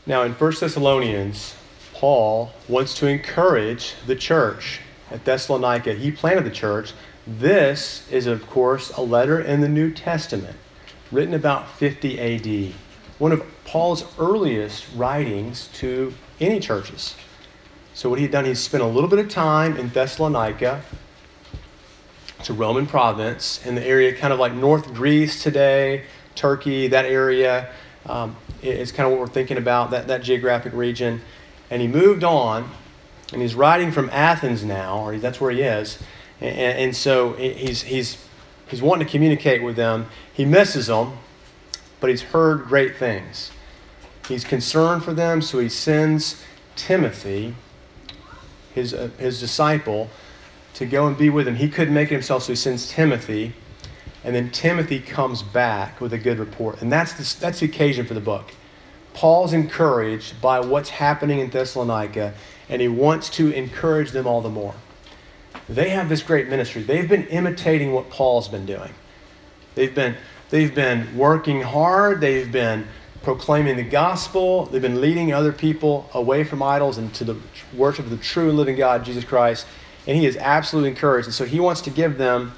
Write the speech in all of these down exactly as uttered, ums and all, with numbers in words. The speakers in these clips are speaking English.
Now in First Thessalonians, Paul wants to encourage the church at Thessalonica. He planted the church. This is, of course, a letter in the New Testament, written about fifty A D. One of Paul's earliest writings to any churches. So what he'd done, he spent a little bit of time in Thessalonica. It's a Roman province in the area, kind of like North Greece today, Turkey, that area. Um, it's kind of what we're thinking about, that, that geographic region. And he moved on, and he's writing from Athens now, or that's where he is. And, and so he's he's he's wanting to communicate with them. He misses them, but he's heard great things. He's concerned for them, so he sends Timothy, his uh, his disciple, to go and be with him. He couldn't make it himself, so he sends Timothy, and then Timothy comes back with a good report. And that's the, that's the occasion for the book. Paul's encouraged by what's happening in Thessalonica, and he wants to encourage them all the more. They have this great ministry. They've been imitating what Paul's been doing. They've been, they've been working hard. They've been proclaiming the gospel. They've been leading other people away from idols and to the worship of the true and living God, Jesus Christ. And he is absolutely encouraged. And so he wants to give them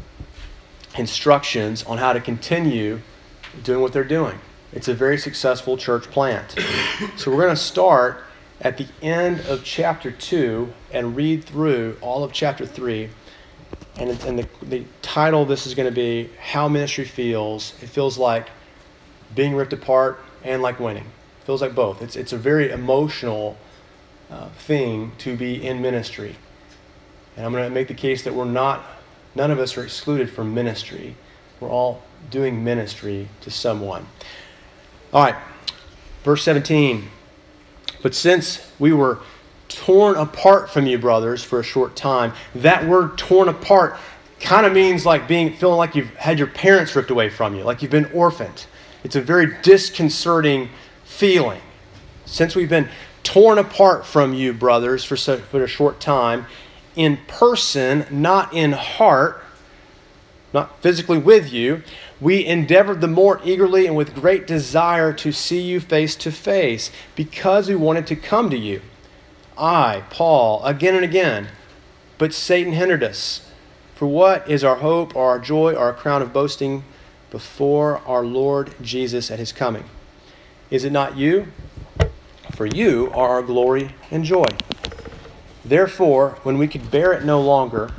instructions on how to continue doing what they're doing. It's a very successful church plant. So we're going to start at the end of chapter two and read through all of chapter three. And, and the, the title of this is going to be How Ministry Feels. It feels like being ripped apart and like winning. It feels like both. It's, it's a very emotional uh, thing to be in ministry. And I'm going to make the case that we're not, none of us are excluded from ministry. We're all doing ministry to someone. All right, verse seventeen. But since we were torn apart from you, brothers, for a short time, that word torn apart kind of means like being feeling like you've had your parents ripped away from you, like you've been orphaned. It's a very disconcerting feeling. Since we've been torn apart from you, brothers, for, so, for a short time, in person, not in heart, not physically with you, we endeavored the more eagerly and with great desire to see you face to face, because we wanted to come to you. I, Paul, again and again, but Satan hindered us. For what is our hope, or our joy, or our crown of boasting before our Lord Jesus at his coming? Is it not you? For you are our glory and joy. Therefore, when we could bear it no longer,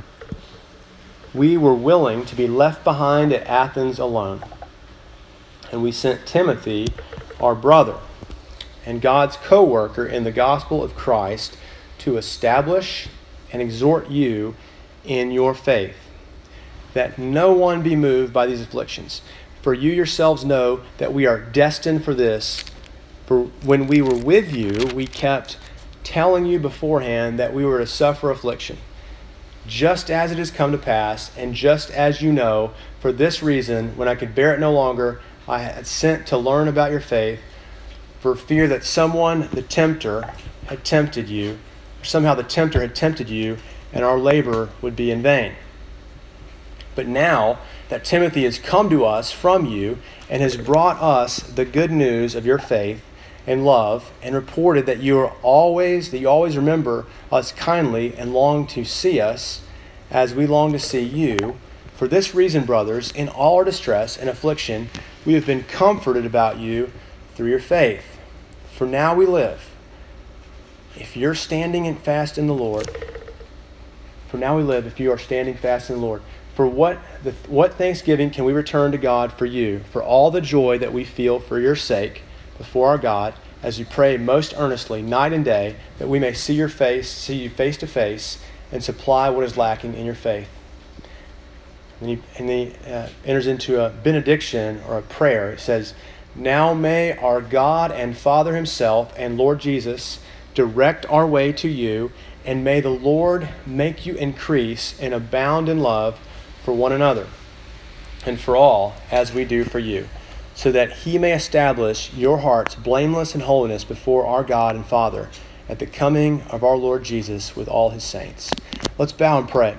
we were willing to be left behind at Athens alone. And we sent Timothy, our brother, and God's co-worker in the gospel of Christ, to establish and exhort you in your faith, that no one be moved by these afflictions. For you yourselves know that we are destined for this. For when we were with you, we kept telling you beforehand that we were to suffer affliction, just as it has come to pass, and just as you know. For this reason, when I could bear it no longer, I had sent to learn about your faith, for fear that someone, the tempter, had tempted you, or somehow the tempter had tempted you, and our labor would be in vain. But now that Timothy has come to us from you, and has brought us the good news of your faith and love, and reported that you are always that you always remember us kindly and long to see us as we long to see you. For this reason, brothers, in all our distress and affliction, we have been comforted about you through your faith. For now we live, if you're standing and fast in the Lord. For now we live, if you are standing fast in the Lord. For what the, what thanksgiving can we return to God for you, for all the joy that we feel for your sake before our God, as we pray most earnestly night and day, that we may see your face, see you face to face, and supply what is lacking in your faith. And he, and he uh, enters into a benediction or a prayer. It says, now may our God and Father himself and Lord Jesus direct our way to you, and may the Lord make you increase and abound in love for one another and for all, as we do for you, so that he may establish your hearts blameless in holiness before our God and Father at the coming of our Lord Jesus with all his saints. Let's bow and pray.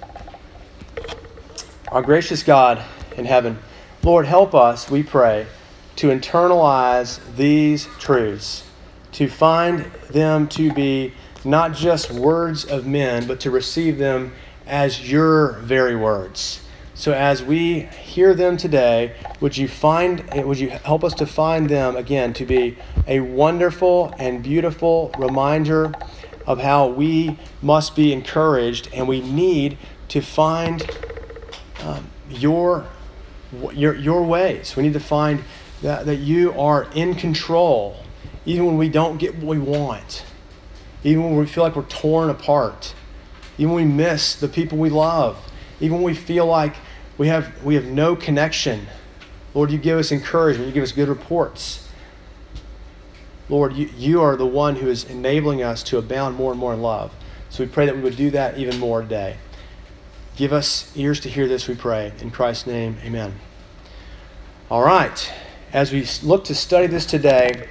Our gracious God in heaven, Lord, help us, we pray, to internalize these truths. to find them to be not just words of men, but to receive them as your very words. So as we hear them today, would you find, would you help us to find them again to be a wonderful and beautiful reminder of how we must be encouraged, and we need to find um, your, your your ways. We need to find that, that you are in control, even when we don't get what we want, even when we feel like we're torn apart, even when we miss the people we love, even when we feel like we have we have no connection. Lord, you give us encouragement. You give us good reports. Lord, you, you are the one who is enabling us to abound more and more in love. So we pray that we would do that even more today. Give us ears to hear this, we pray. In Christ's name, amen. All right. As we look to study this today,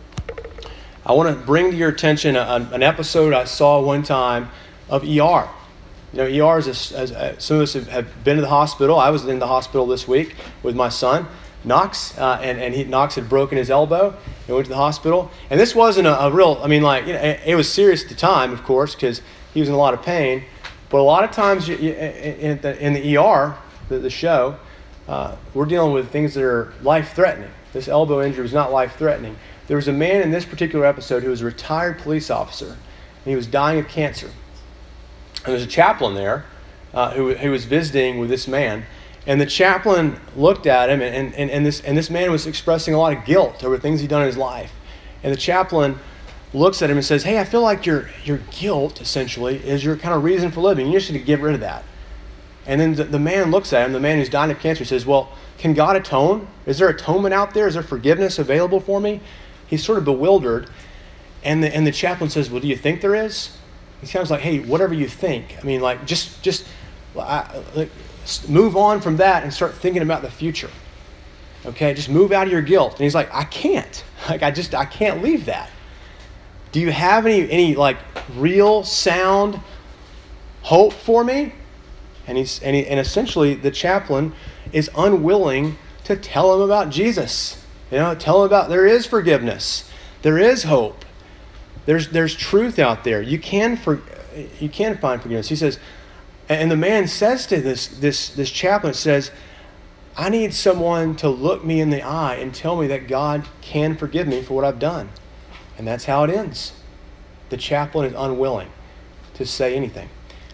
I want to bring to your attention a, an episode I saw one time of E R. You know, E R is, a, as, uh, some of us have, have been to the hospital. I was in the hospital this week with my son, Knox, uh, and, and he, Knox had broken his elbow and went to the hospital. And this wasn't a, a real, I mean, like, you know, it, it was serious at the time, of course, because he was in a lot of pain. But a lot of times you, you, in, the, in the E R, the, the show, uh, we're dealing with things that are life-threatening. This elbow injury was not life-threatening. There was a man in this particular episode who was a retired police officer, and he was dying of cancer. And there's a chaplain there uh, who, who was visiting with this man. And the chaplain looked at him, and, and, and, this, and this man was expressing a lot of guilt over things he'd done in his life. And the chaplain looks at him and says, hey, I feel like your your guilt, essentially, is your kind of reason for living. You just need to get rid of that. And then the, the man looks at him, the man who's dying of cancer, says, well, can God atone? Is there atonement out there? Is there forgiveness available for me? He's sort of bewildered. And the, and the chaplain says, well, do you think there is? He sounds like, hey, whatever you think. I mean, like, just just I, like, move on from that and start thinking about the future. Okay, just move out of your guilt. And he's like, I can't. Like, I just, I can't leave that. Do you have any, any like, real, sound hope for me? And he's and, he, and essentially the chaplain is unwilling to tell him about Jesus. You know, tell him about there is forgiveness. There is hope. There's there's truth out there. You can for you can find forgiveness. He says, and the man says to this this this chaplain, says, I need someone to look me in the eye and tell me that God can forgive me for what I've done. And that's how it ends. The chaplain is unwilling to say anything.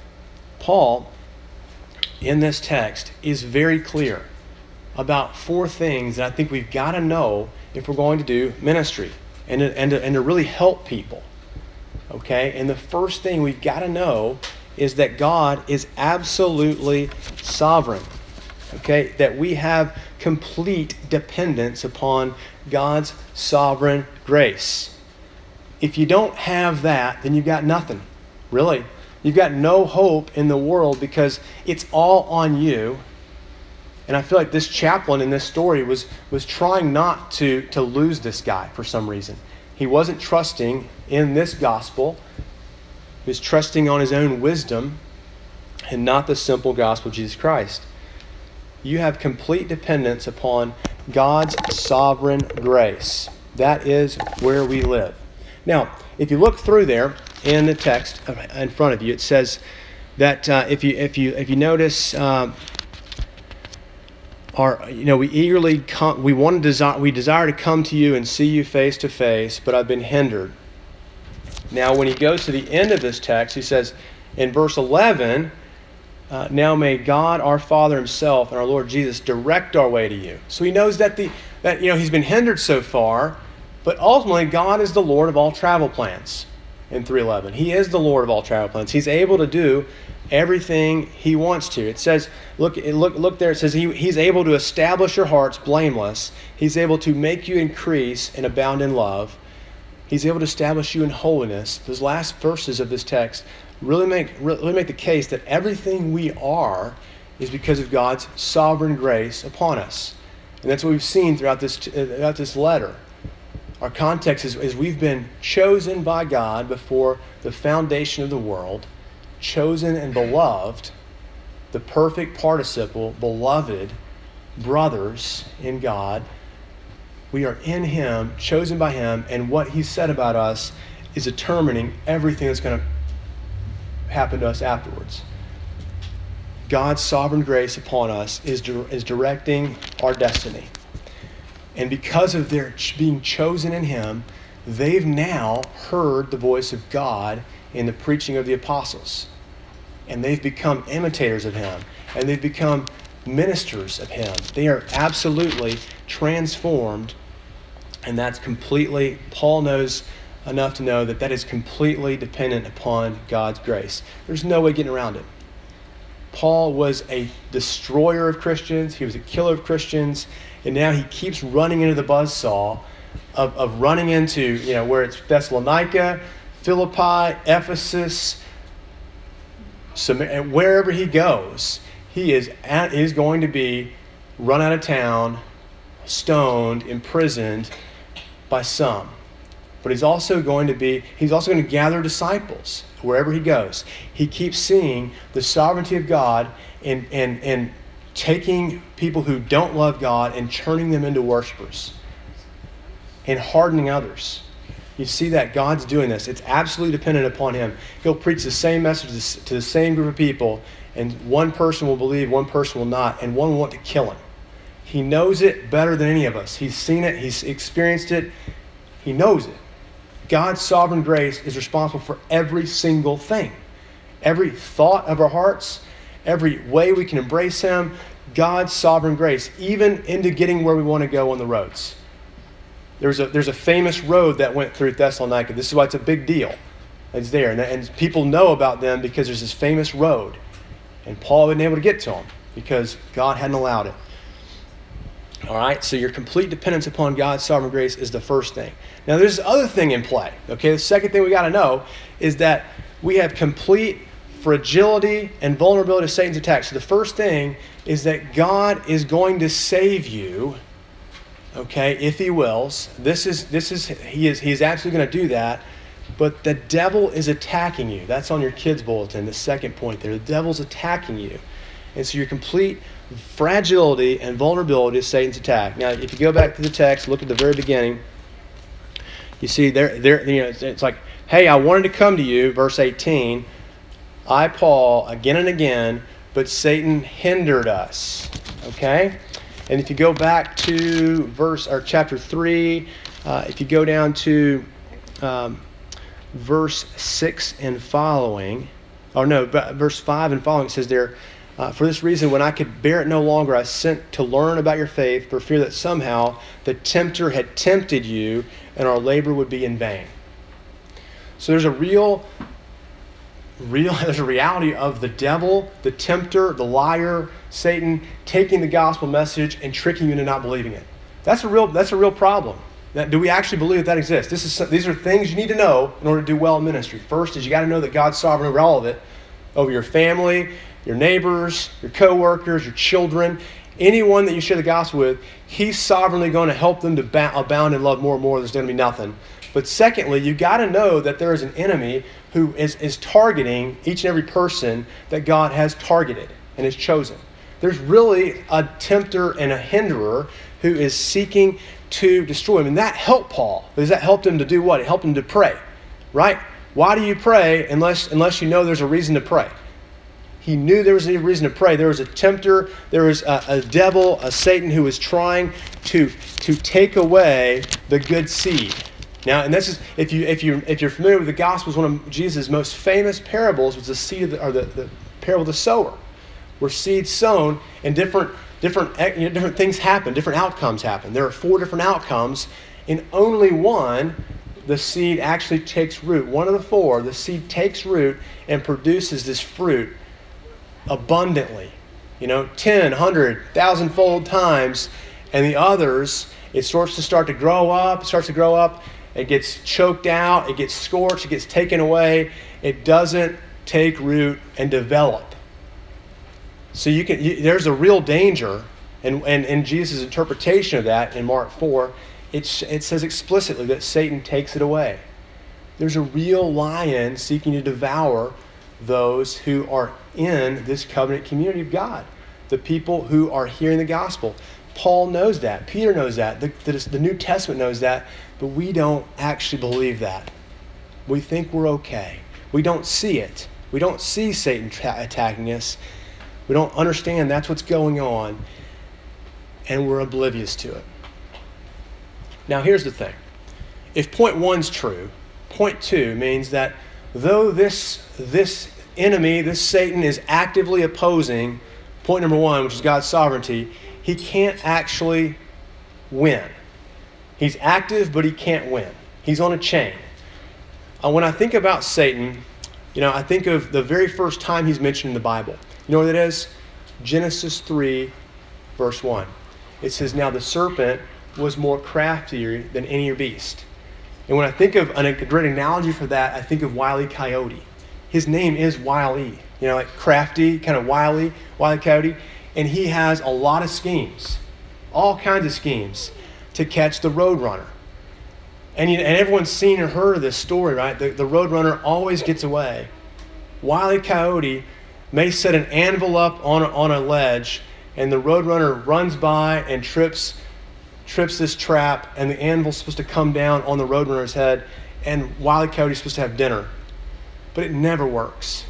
Paul, in this text, is very clear about four things that I think we've got to know if we're going to do ministry and to, and to, and to really help people. Okay? And the first thing we've got to know is that God is absolutely sovereign. Okay? That we have complete dependence upon God's sovereign grace. If you don't have that, then you've got nothing. Really. You've got no hope in the world because it's all on you. And I feel like this chaplain in this story was, was trying not to, to lose this guy for some reason. He wasn't trusting in this gospel. He was trusting on his own wisdom and not the simple gospel of Jesus Christ. You have complete dependence upon God's sovereign grace. That is where we live. Now, if you look through there in the text in front of you, it says that uh, if you if you if you notice, um, our you know we eagerly come, we want to desire we desire to come to you and see you face to face, but I've been hindered. Now, when he goes to the end of this text, he says in verse eleven, uh, now may God our Father Himself and our Lord Jesus direct our way to you. So he knows that the that you know he's been hindered so far. But ultimately, God is the Lord of all travel plans in three eleven. He is the Lord of all travel plans. He's able to do everything He wants to. It says, look, look, look there. It says he, He's able to establish your hearts blameless. He's able to make you increase and abound in love. He's able to establish you in holiness. Those last verses of this text really make, really make the case that everything we are is because of God's sovereign grace upon us. And that's what we've seen throughout this, throughout this letter. Our context is, is we've been chosen by God before the foundation of the world, chosen and beloved, the perfect participle, beloved brothers in God, We are in him, chosen by him, and what he said about us is determining everything that's going to happen to us afterwards. God's sovereign grace upon us is, is directing our destiny. And because of their being chosen in him, they've now heard the voice of God in the preaching of the apostles. And they've become imitators of him. And they've become ministers of him. They are absolutely transformed. And that's completely, Paul knows enough to know that that is completely dependent upon God's grace. There's no way getting around it. Paul was a destroyer of Christians. He was a killer of Christians. And now he keeps running into the buzzsaw of, of running into, you know, where it's Thessalonica, Philippi, Ephesus, Samaria, wherever he goes, he is at, is going to be run out of town, stoned, imprisoned by some. But he's also going to be, he's also going to gather disciples wherever he goes. He keeps seeing the sovereignty of God in, in, in taking people who don't love God and turning them into worshipers and hardening others. You see that God's doing this. It's absolutely dependent upon him. He'll preach the same message to the same group of people, and one person will believe, one person will not, and one will want to kill him. He knows it better than any of us. He's seen it. He's experienced it. He knows it. God's sovereign grace is responsible for every single thing. Every thought of our hearts, every way we can embrace him, God's sovereign grace, even into getting where we want to go on the roads. There's a, there's a famous road that went through Thessalonica. This is why it's a big deal. It's there. And, and people know about them because there's this famous road. And Paul wasn't able to get to them because God hadn't allowed it. All right, so your complete dependence upon God's sovereign grace is the first thing. Now, there's this other thing in play. Okay, the second thing we got to know is that we have complete fragility and vulnerability to Satan's attack. So the first thing is that God is going to save you. Okay, if he wills. This is this is he is he is absolutely going to do that. But the devil is attacking you. That's on your kids' bulletin. The second point there, the devil's attacking you, and so your complete fragility and vulnerability to Satan's attack. Now, if you go back to the text, look at the very beginning. You see there, there. You know, it's, it's like, hey, I wanted to come to you, verse eighteen. I, Paul, again and again, but Satan hindered us. Okay, and if you go back to verse or chapter three, uh, if you go down to um, verse six and following, or no, verse five and following, it says there. Uh, for this reason, when I could bear it no longer, I sent to learn about your faith for fear that somehow the tempter had tempted you and our labor would be in vain. So there's a real, real, there's a reality of the devil, the tempter, the liar, Satan, taking the gospel message and tricking you into not believing it. That's a real, that's a real problem. That, do we actually believe that that exists? This is, these are things you need to know in order to do well in ministry. First is you got to know that God's sovereign over all of it, over your family, your neighbors, your co-workers, your children, anyone that you share the gospel with, he's sovereignly going to help them to ba- abound in love more and more. There's going to be nothing. But secondly, you got to know that there is an enemy who is, is targeting each and every person that God has targeted and has chosen. There's really a tempter and a hinderer who is seeking to destroy him. And that helped Paul, because that helped him to do what? It helped him to pray, right? Why do you pray unless, unless you know there's a reason to pray? He knew there was a reason to pray. There was a tempter, there was a, a devil, a Satan who was trying to, to take away the good seed. Now, and this is if you if you if you're familiar with the Gospels, one of Jesus' most famous parables was the seed of the, or the, the parable of the sower, where seeds sown and different different you know, different things happen, different outcomes happen. There are four different outcomes, and only one, the seed actually takes root. One of the four, the seed takes root and produces this fruit abundantly, you know, ten, hundred, thousand-fold times, and the others, it starts to start to grow up, it starts to grow up, it gets choked out, it gets scorched, it gets taken away, it doesn't take root and develop. So you can, you, there's a real danger, and and in Jesus' interpretation of that in Mark four, it's, it says explicitly that Satan takes it away. There's a real lion seeking to devour those who are in this covenant community of God, the people who are hearing the gospel. Paul knows that. Peter knows that. The, the, the New Testament knows that. But we don't actually believe that. We think we're okay. We don't see it. We don't see Satan tra- attacking us. We don't understand that's what's going on. And we're oblivious to it. Now here's the thing. If point one's true, point two means that though this, this enemy, this Satan, is actively opposing point number one, which is God's sovereignty, he can't actually win. He's active, but he can't win. He's on a chain. Uh, when I think about Satan, you know, I think of the very first time he's mentioned in the Bible. You know what it is? Genesis three, verse one. It says, now the serpent was more craftier than any beast. And when I think of a great analogy for that, I think of Wile E. Coyote. His name is Wile E. You know, like crafty, kind of wily, Wile E. Coyote. And he has a lot of schemes, all kinds of schemes, to catch the Roadrunner. And, you know, and everyone's seen or heard of this story, right? The, the Roadrunner always gets away. Wile E. Coyote may set an anvil up on a, on a ledge, and the Roadrunner runs by and trips trips this trap, and the anvil's supposed to come down on the Roadrunner's head, and Wile E. Coyote's supposed to have dinner. But it never works.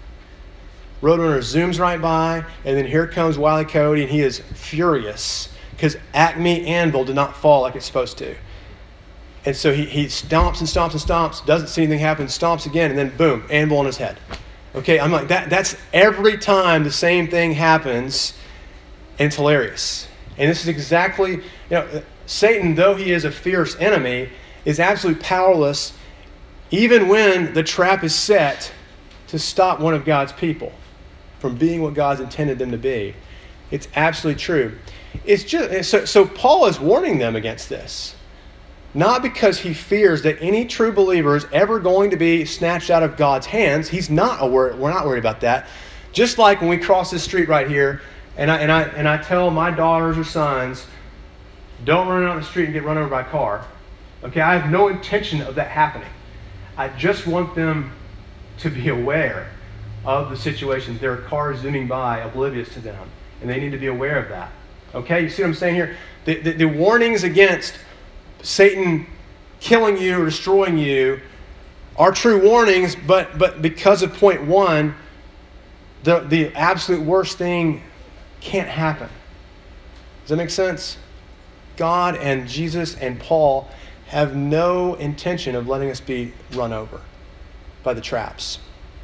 Roadrunner zooms right by, and then here comes Wile E. Coyote, and he is furious because Acme Anvil did not fall like it's supposed to. And so he, he stomps and stomps and stomps, doesn't see anything happen, stomps again, and then boom, anvil on his head. Okay, I'm like, that. that's every time the same thing happens, and it's hilarious. And this is exactly, you know, Satan, though he is a fierce enemy, is absolutely powerless even when the trap is set to stop one of God's people from being what God's intended them to be. It's absolutely true. It's just so, so Paul is warning them against this. Not because he fears that any true believer is ever going to be snatched out of God's hands. He's not aware, we're not worried about that. Just like when we cross this street right here, and I and I and I tell my daughters or sons, don't run out the street and get run over by a car. Okay, I have no intention of that happening. I just want them to be aware of the situations. There are cars zooming by, oblivious to them, and they need to be aware of that. Okay, you see what I'm saying here? The, the, the warnings against Satan killing you or destroying you are true warnings, but but because of point one, the, the absolute worst thing can't happen. Does that make sense? God and Jesus and Paul have no intention of letting us be run over by the traps.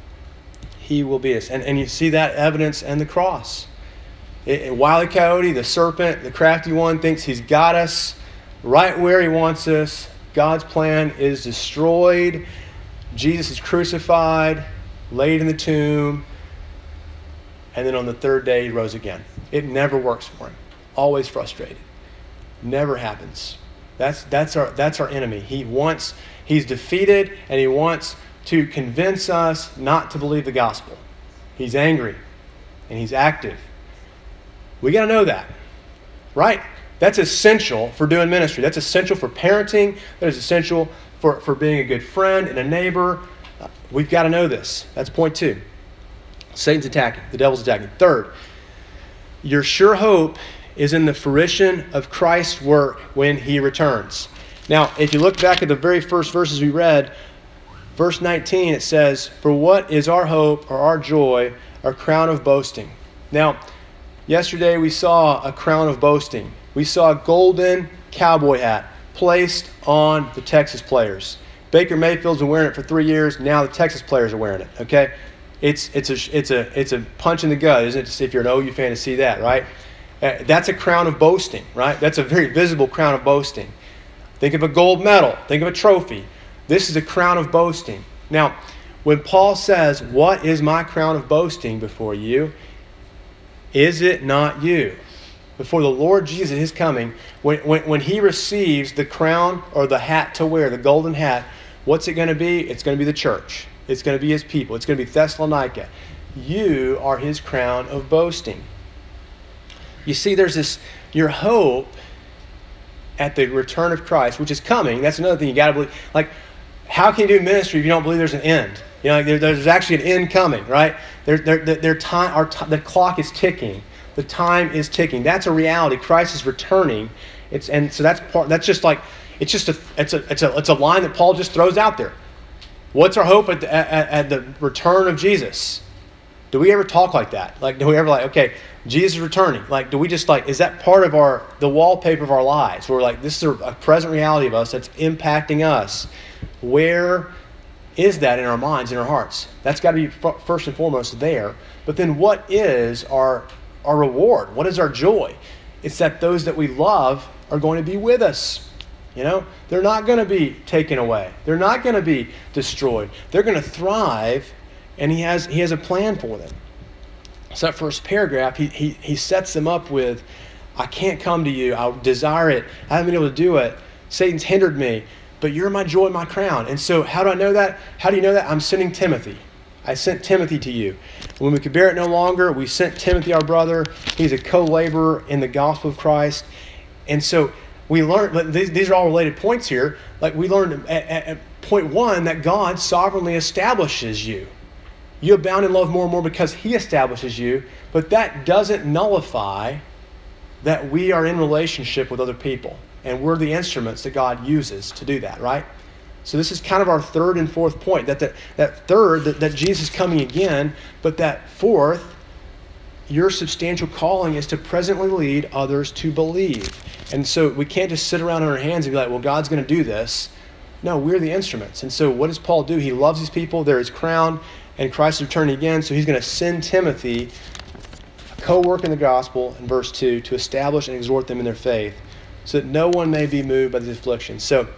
He will be us. And, and you see that evidence in the cross. It, it, Wile E. Coyote, the serpent, the crafty one, thinks he's got us right where he wants us. God's plan is destroyed. Jesus is crucified, laid in the tomb, and then on the third day he rose again. It never works for him. Always frustrated. Never happens. That's that's our that's our enemy. He wants he's defeated, and he wants to convince us not to believe the gospel. He's angry and he's active. We got to know that. Right? That's essential for doing ministry. That's essential for parenting. That is essential for, for being a good friend and a neighbor. Uh, we've got to know this. That's point two. Satan's attacking. The devil's attacking. Third, your sure hope is in the fruition of Christ's work when he returns. Now, if you look back at the very first verses we read, verse nineteen, it says, "For what is our hope or our joy, our crown of boasting?" Now, yesterday we saw a crown of boasting. We saw a golden cowboy hat placed on the Texas players. Baker Mayfield's been wearing it for three years. Now the Texas players are wearing it. Okay, it's it's a it's a it's a punch in the gut, isn't it? If you're an O U fan, to see that, right? Uh, that's a crown of boasting, right? That's a very visible crown of boasting. Think of a gold medal. Think of a trophy. This is a crown of boasting. Now, when Paul says, "What is my crown of boasting before you?" Is it not you? Before the Lord Jesus at his coming, when, when, when he receives the crown or the hat to wear, the golden hat, what's it going to be? It's going to be the church. It's going to be his people. It's going to be Thessalonica. You are his crown of boasting. You see, there's this, your hope at the return of Christ, which is coming. That's another thing you got to believe. Like, how can you do ministry if you don't believe there's an end? You know, like there, there's actually an end coming, right? There, there, there, time, our t- the clock is ticking. The time is ticking. That's a reality. Christ is returning. It's and so that's part. That's just like it's just a it's a it's a it's a line that Paul just throws out there. What's our hope at the, at, at the return of Jesus? Do we ever talk like that? Like, do we ever like, okay, Jesus is returning? Like, do we just like, is that part of our, the wallpaper of our lives? We're like, this is a, a present reality of us that's impacting us. Where is that in our minds, in our hearts? That's got to be f- first and foremost there. But then what is our, our reward? What is our joy? It's that those that we love are going to be with us. You know, they're not going to be taken away. They're not going to be destroyed. They're going to thrive, and he has he has a plan for them. So that first paragraph, he he he sets them up with, I can't come to you. I desire it. I haven't been able to do it. Satan's hindered me, but you're my joy, my crown. And so how do I know that? How do you know that? I'm sending Timothy. I sent Timothy to you. When we could bear it no longer, we sent Timothy, our brother. He's a co-laborer in the gospel of Christ. And so we learned, these, these are all related points here. Like we learned at, at, at point one that God sovereignly establishes you. You abound in love more and more because he establishes you. But that doesn't nullify that we are in relationship with other people. And we're the instruments that God uses to do that, right? So this is kind of our third and fourth point. That the, that third, that, that Jesus is coming again. But that fourth, your substantial calling is to presently lead others to believe. And so we can't just sit around on our hands and be like, well, God's going to do this. No, we're the instruments. And so what does Paul do? He loves these people. They're his crown, and Christ is returning again. So he's going to send Timothy, a co-work in the gospel, in verse two, to establish and exhort them in their faith, so that no one may be moved by these afflictions. So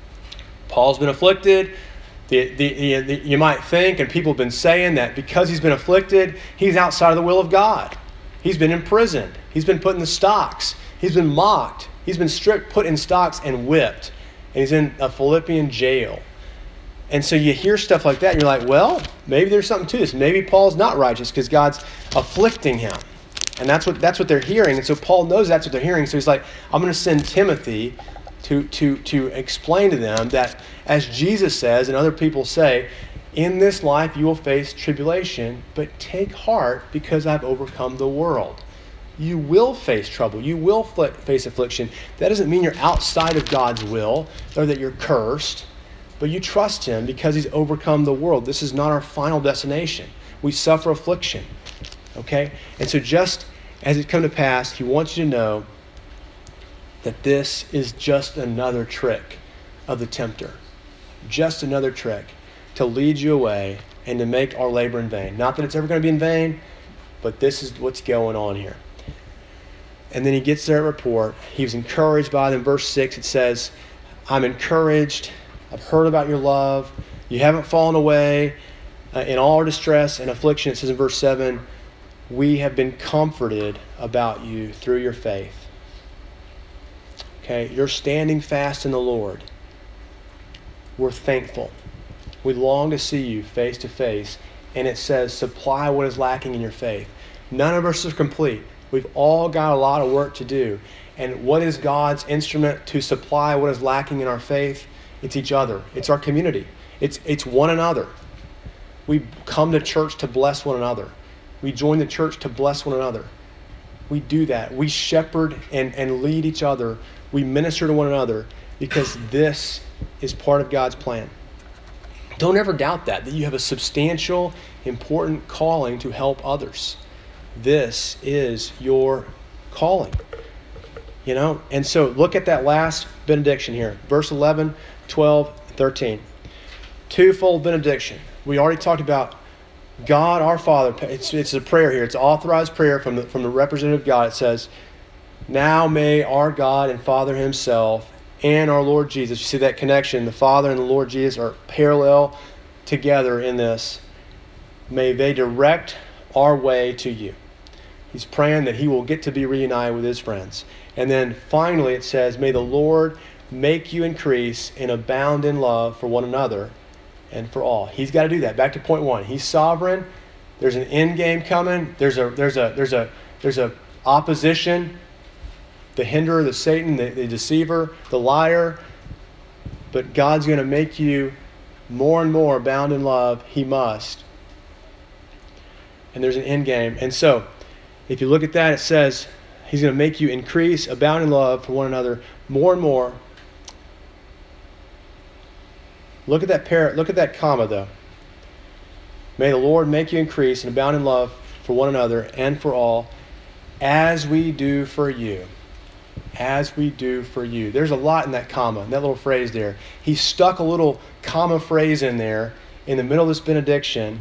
Paul's been afflicted. The, the, the, the, you might think, and people have been saying, that because he's been afflicted, he's outside of the will of God. He's been imprisoned. He's been put in the stocks. He's been mocked. He's been stripped, put in stocks, and whipped. And he's in a Philippian jail. And so you hear stuff like that, and you're like, well, maybe there's something to this. Maybe Paul's not righteous because God's afflicting him. And that's what that's what they're hearing. And so Paul knows that's what they're hearing. So he's like, I'm going to send Timothy to, to, to explain to them that, as Jesus says and other people say, in this life you will face tribulation, but take heart because I've overcome the world. You will face trouble. You will face affliction. That doesn't mean you're outside of God's will or that you're cursed, but you trust him because he's overcome the world. This is not our final destination. We suffer affliction, okay? And so just as it come to pass, he wants you to know that this is just another trick of the tempter, just another trick to lead you away and to make our labor in vain. Not that it's ever going to be in vain, but this is what's going on here. And then he gets their report. He was encouraged by them. Verse six, it says, I'm encouraged. I've heard about your love. You haven't fallen away. Uh, in all our distress and affliction, it says in verse seven, we have been comforted about you through your faith. Okay, you're standing fast in the Lord. We're thankful. We long to see you face to face. And it says, supply what is lacking in your faith. None of us are complete. We've all got a lot of work to do. And what is God's instrument to supply what is lacking in our faith? It's each other. It's our community. It's it's one another. We come to church to bless one another. We join the church to bless one another. We do that. We shepherd and, and lead each other. We minister to one another because this is part of God's plan. Don't ever doubt that, that you have a substantial, important calling to help others. This is your calling. You know, and so look at that last benediction here. Verse eleven, twelve, thirteen. Twofold benediction. We already talked about God our Father. It's, it's a prayer here. It's an authorized prayer from the, from the representative God. It says, now may our God and Father himself and our Lord Jesus, you see that connection, the Father and the Lord Jesus are parallel together in this. May they direct our way to you. He's praying that he will get to be reunited with his friends. And then finally it says, may the Lord make you increase and abound in love for one another and for all. He's got to do that. Back to point one. He's sovereign. There's an end game coming. There's a there's a there's a there's a opposition. The hinderer, the Satan, the, the deceiver, the liar. But God's going to make you more and more abound in love. He must. And there's an end game. And so If you look at that, it says he's going to make you increase, abound in love for one another more and more. Look at that par- look at that comma though. May the Lord make you increase and abound in love for one another and for all, as we do for you. As we do for you. There's a lot in that comma, in that little phrase there. He stuck a little comma phrase in there in the middle of this benediction.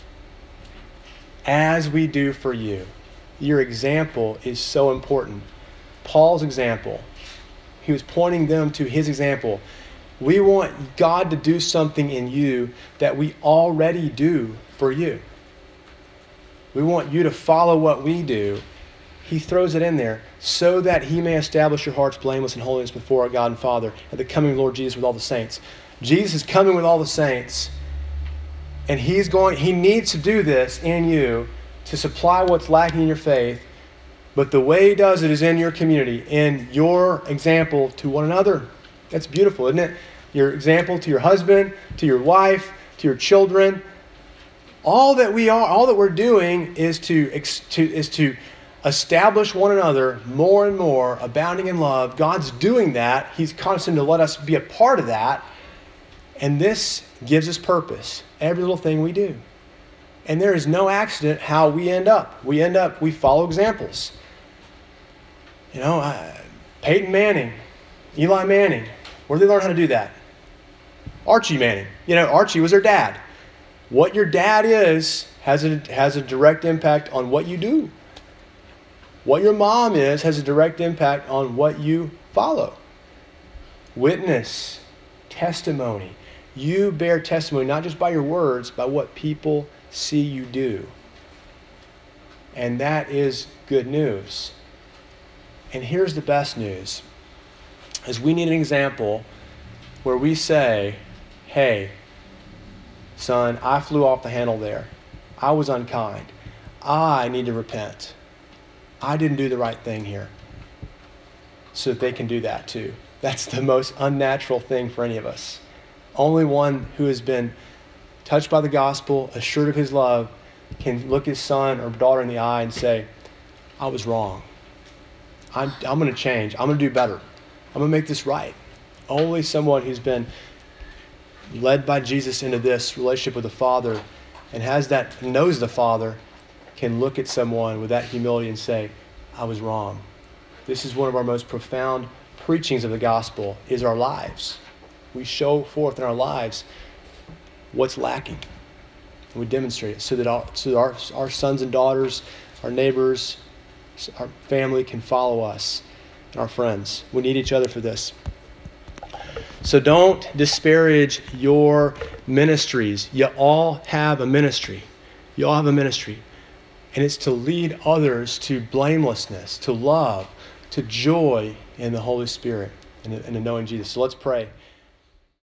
As we do for you. Your example is so important. Paul's example. He was pointing them to his example. We want God to do something in you that we already do for you. We want you to follow what we do. He throws it in there so that he may establish your hearts blameless in holiness before our God and Father at the coming of the Lord Jesus with all the saints. Jesus is coming with all the saints, and he's going. He needs to do this in you to supply what's lacking in your faith. But the way he does it is in your community, in your example to one another. That's beautiful, isn't it? Your example to your husband, to your wife, to your children. All that we are, all that we're doing is to, to is to establish one another more and more, abounding in love. God's doing that. He's constant to let us be a part of that. And this gives us purpose. Every little thing we do. And there is no accident how we end up. We end up, we follow examples. You know, uh, Peyton Manning, Eli Manning, where did they learn how to do that? Archie Manning. You know, Archie was their dad. What your dad is has a, has a direct impact on what you do. What your mom is has a direct impact on what you follow. Witness, testimony. You bear testimony not just by your words, by what people see you do. And that is good news. And here's the best news. Is we need an example where we say, hey, son, I flew off the handle there. I was unkind. I need to repent. I didn't do the right thing here. So that they can do that too. That's the most unnatural thing for any of us. Only one who has been touched by the gospel, assured of his love, can look his son or daughter in the eye and say, I was wrong. I'm, I'm going to change. I'm going to do better. I'm going to make this right. Only someone who's been led by Jesus into this relationship with the Father and has that, knows the Father, can look at someone with that humility and say, I was wrong. This is one of our most profound preachings of the gospel, is our lives. We show forth in our lives what's lacking. And we demonstrate it so that, our, so that our, our sons and daughters, our neighbors, our family can follow us, and our friends. We need each other for this. So don't disparage your ministries. You all have a ministry. You all have a ministry. And it's to lead others to blamelessness, to love, to joy in the Holy Spirit, and in knowing Jesus. So let's pray.